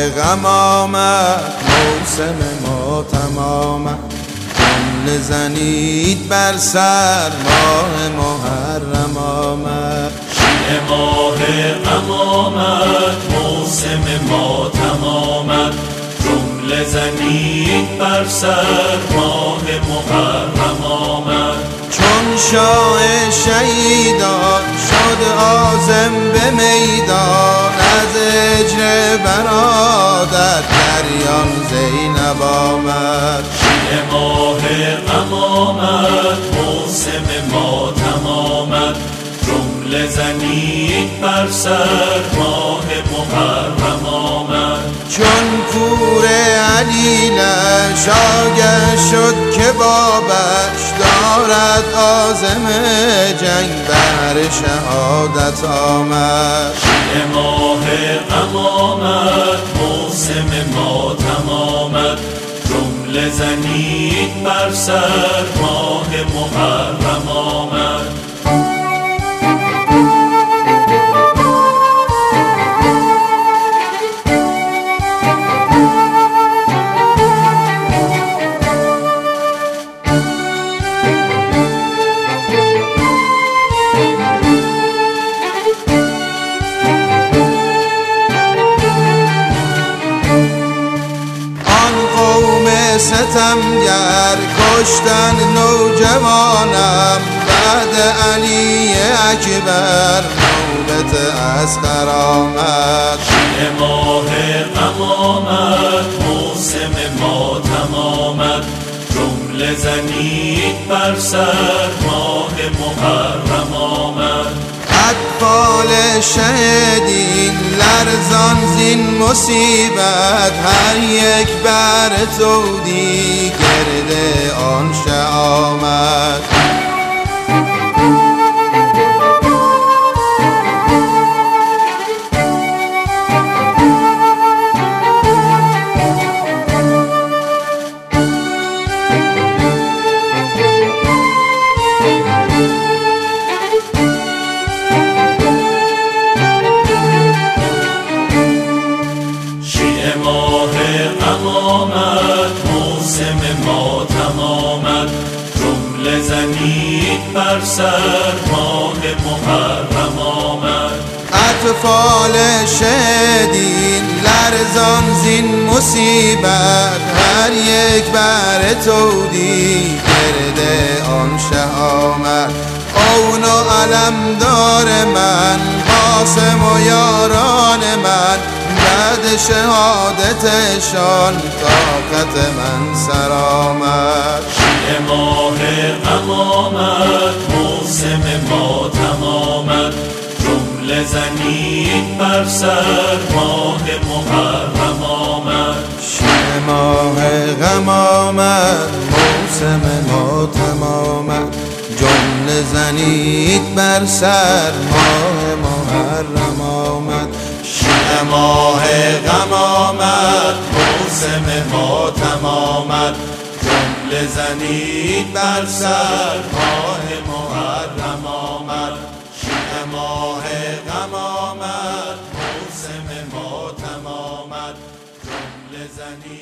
غم آمد، موسم ماتم آمد، جمله زنید بر سر، ماه محرم آمد. شیعه ماه غم آمد، موسم ماتم آمد، جمله زنید بر سر، ماه محرم آمد. چون شاه شهیدان شد عازم به میدان، از هجر برادر دریان زینب آمد. شیعه ماه غم آمد، موسم ماتم آمد، جمله زنید بر سر، ماه محرم آمد. چون پور علیلش آگه شد که بابش دارد عازم جنگ، بر شهادت آمد. شیعه ماه غم آمد، موسم ماتم آمد، جمله زنید بر سر، ماه محرم آمد. ستمگر کشتن نوجوانم، بعد علی اکبر نوبت اصغر آمد. شیعه ماه غم آمد، موسم ماتم آمد، جمله زنید بر سر، ماه محرم آمد. اطفال شهیدین لرزان زین مصیبت، هر یک بر تودی گرد آن شه آمد. موسم ماتم آمد، جمله زنید بر سر، ماه محرم آمد. اطفال شهیدین لرزان زین مصیبت، هر یک بر تودی گرد آن شه آمد. اون و علمدار من، قاسم و یاران من، بعد شهادتشان طاقت من سر آمد. شیعه ماه غم آمد، موسم ماتم آمد، جمله زنید بر سر، ماه محرم آمد. شیعه ماه غم آمد، موسم ماتم آمد، جمله زنید بر سر، ماه محرم آمد. شیعه ماه غم آمد، موسم ماتم آمد، جمله زنید بر سر، ماه محرم آمد. شیعه ماه غم آمد، موسم ماتم آمد، جمله زنید